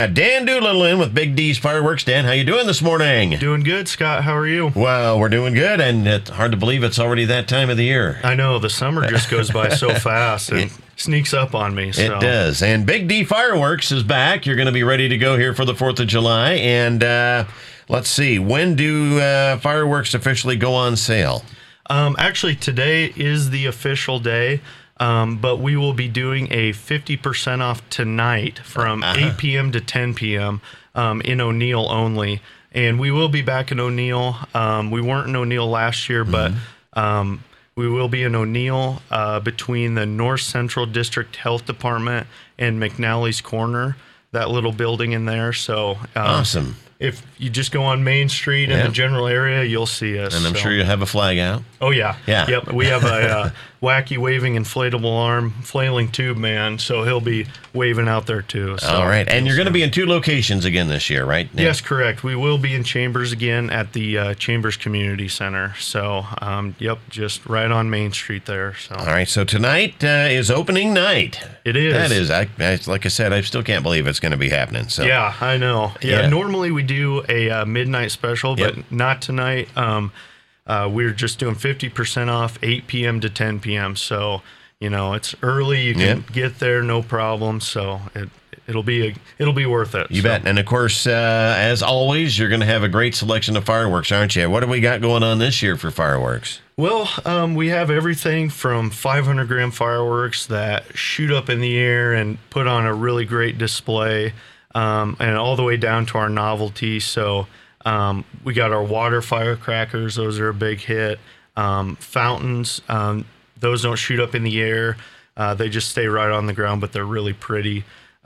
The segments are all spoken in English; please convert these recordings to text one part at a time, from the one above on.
Dan Doolittle in with Big D's Fireworks. Dan, how you doing this morning? Doing good, Scott. How are you? Well, we're doing good, and it's hard to believe it's already that time of the year. I know, the summer just goes by so fast and sneaks up on me. So. It does. And Big D Fireworks is back. You're going to be ready to go here for the 4th of July. And let's see, when do fireworks officially go on sale? Actually, today is the official day. But we will be doing a 50% off tonight from 8 p.m. to 10 p.m. In O'Neill only. And we will be back in O'Neill. We weren't in O'Neill last year, but we will be in O'Neill between the North Central District Health Department and McNally's Corner, that little building in there. So awesome. If you just go on Main Street in the general area, you'll see us. And I'm sure you'll have a flag out. Oh, yeah. Yeah. Yep. We have a wacky waving inflatable arm flailing tube man, so he'll be waving out there too. So, all right. And you're going to be in 2 locations again this year, right? Yes, correct. We will be in Chambers again at the Chambers Community Center. So, just right on Main Street there. So. All right. So tonight is opening night. It is. That is. Like I said, I still can't believe it's going to be happening. So. Yeah, I know. Yeah. Normally we do a midnight special, but not tonight. We're just doing 50% off 8 p.m. to 10 p.m. So, it's early. You can get there, no problem. So it'll be worth it. You bet. And of course, as always, you're going to have a great selection of fireworks, aren't you? What have we got going on this year for fireworks? Well, we have everything from 500-gram fireworks that shoot up in the air and put on a really great display, and all the way down to our novelty. So we got our water firecrackers. Those are a big hit. Fountains, those don't shoot up in the air. They just stay right on the ground, but they're really pretty.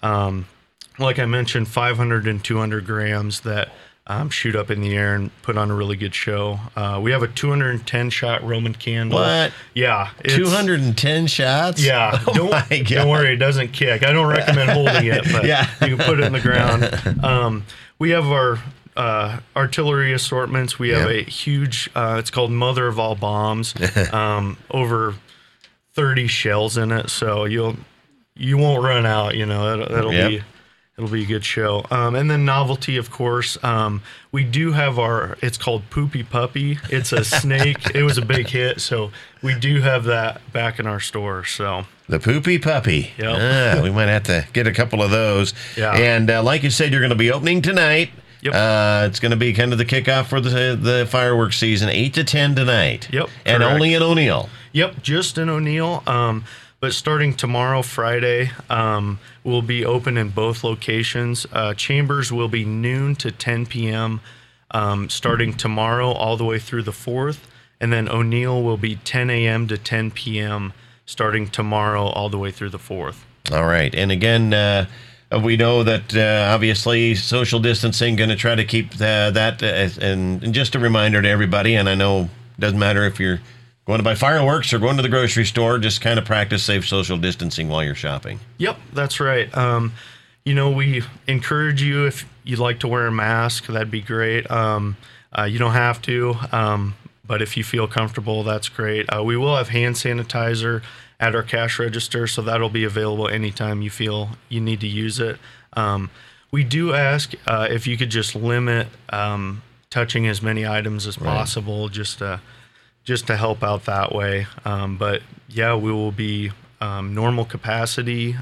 Like I mentioned, 500 and 200 grams that shoot up in the air and put on a really good show. We have a 210-shot Roman candle. What? Yeah. 210 shots? Yeah. Oh my God. Don't worry, it doesn't kick. I don't recommend holding it, but you can put it in the ground. We have our artillery assortments. We have a huge, it's called Mother of All Bombs, over 30 shells in it, so you won't run out. It'll be a good show. And then novelty, of course. We do have it's called Poopy Puppy. It's a snake. It was a big hit, so we do have that back in our store. So the Poopy Puppy. Yep. We might have to get a couple of those. Yeah. And like you said, you're going to be opening tonight. Yep. It's going to be kind of the kickoff for the fireworks season, 8 to 10 tonight. Yep. And correct. only in O'Neill. Yep, just in O'Neill. But starting tomorrow, Friday, we'll be open in both locations. Chambers will be noon to 10 p.m. Starting tomorrow all the way through the 4th. And then O'Neill will be 10 a.m. to 10 p.m. starting tomorrow all the way through the 4th. All right. And again, we know that obviously social distancing, going to try to keep that. And just a reminder to everybody, and I know it doesn't matter if you're going to buy fireworks or going to the grocery store, just kind of practice safe social distancing while you're shopping. Yep, that's right. We encourage you, if you'd like to wear a mask, that'd be great. You don't have to, but if you feel comfortable, that's great. We will have hand sanitizer at our cash register, so that'll be available anytime you feel you need to use it. We do ask if you could just limit touching as many items as possible, just to help out that way. But yeah, we will be normal capacity.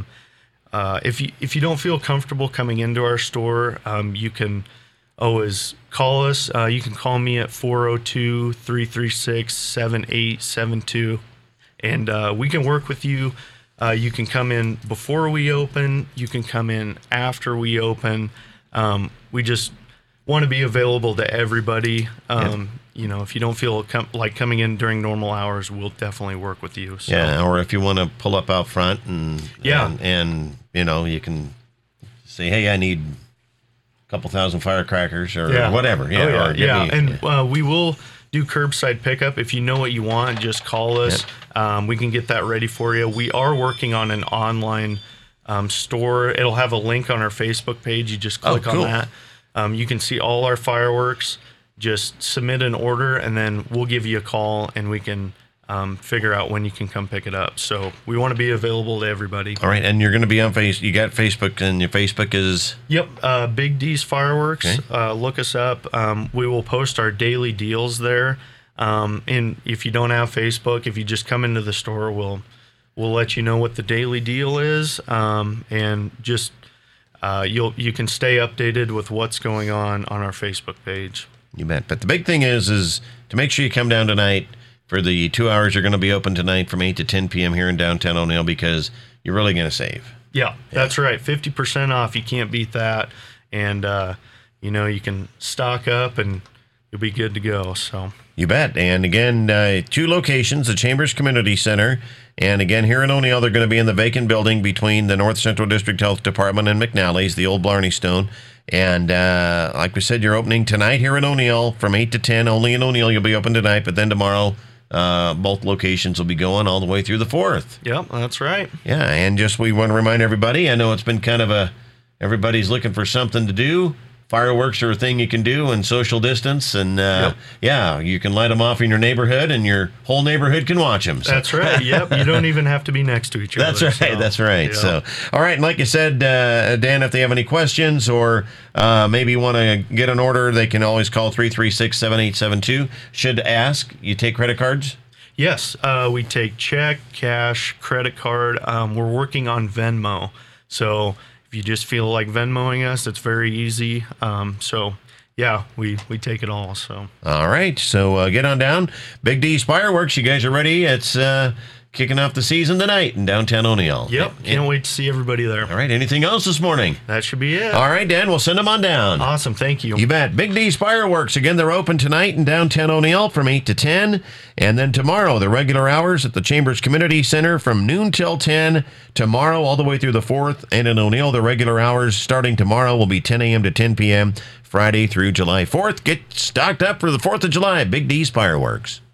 If you don't feel comfortable coming into our store, you can always call us. You can call me at 402-336-7872, and we can work with you. You can come in before we open. You can come in after we open. We just want to be available to everybody. If you don't feel like coming in during normal hours, we'll definitely work with you. So. Yeah, or if you want to pull up out front and you can say, hey, I need a couple thousand firecrackers or whatever. Yeah, we will do curbside pickup. If you know what you want, just call us. We can get that ready for you. We are working on an online store. It'll have a link on our Facebook page. You just click on that. You can see all our fireworks. Just submit an order, and then we'll give you a call, and we can figure out when you can come pick it up. So we want to be available to everybody. All right, and you're going to be on you got Facebook, and your Facebook is? Yep, Big D's Fireworks. Okay. Look us up. We will post our daily deals there. And if you don't have Facebook, if you just come into the store, we'll let you know what the daily deal is, and just you can stay updated with what's going on our Facebook page. You bet. But the big thing is to make sure you come down tonight for the 2 hours you're going to be open tonight from 8 to 10 p.m. here in downtown O'Neill, because you're really going to save. Yeah, that's right. 50% off. You can't beat that. And, you can stock up and you'll be good to go. So you bet. And again, 2 locations, the Chambers Community Center. And again, here in O'Neill, they're going to be in the vacant building between the North Central District Health Department and McNally's, the old Blarney Stone. And like we said, you're opening tonight here in O'Neill from 8 to 10. Only in O'Neill you'll be open tonight, but then tomorrow both locations will be going all the way through the 4th. Yep, that's right. Yeah, and just we want to remind everybody, I know it's been kind of everybody's looking for something to do. Fireworks are a thing you can do, and social distance, and yeah, you can light them off in your neighborhood, and your whole neighborhood can watch them. So. That's right. Yep, you don't even have to be next to each other. That's right. So, that's right. Yeah. So, all right, and like you said, Dan, if they have any questions or maybe want to get an order, they can always call 336-7872. Should ask, you take credit cards? Yes, we take check, cash, credit card. We're working on Venmo, so if you just feel like Venmoing us, it's very easy. So, yeah, we take it all. So, all right. So get on down. Big D's Fireworks. You guys are ready? It's kicking off the season tonight in downtown O'Neill. Yep. Can't wait to see everybody there. All right. Anything else this morning? That should be it. All right, Dan. We'll send them on down. Awesome. Thank you. You bet. Big D's Fireworks. Again, they're open tonight in downtown O'Neill from 8 to 10. And then tomorrow, the regular hours at the Chambers Community Center from noon till 10. Tomorrow, all the way through the 4th. And in O'Neill, the regular hours starting tomorrow will be 10 a.m. to 10 p.m. Friday through July 4th. Get stocked up for the 4th of July. Big D's Fireworks.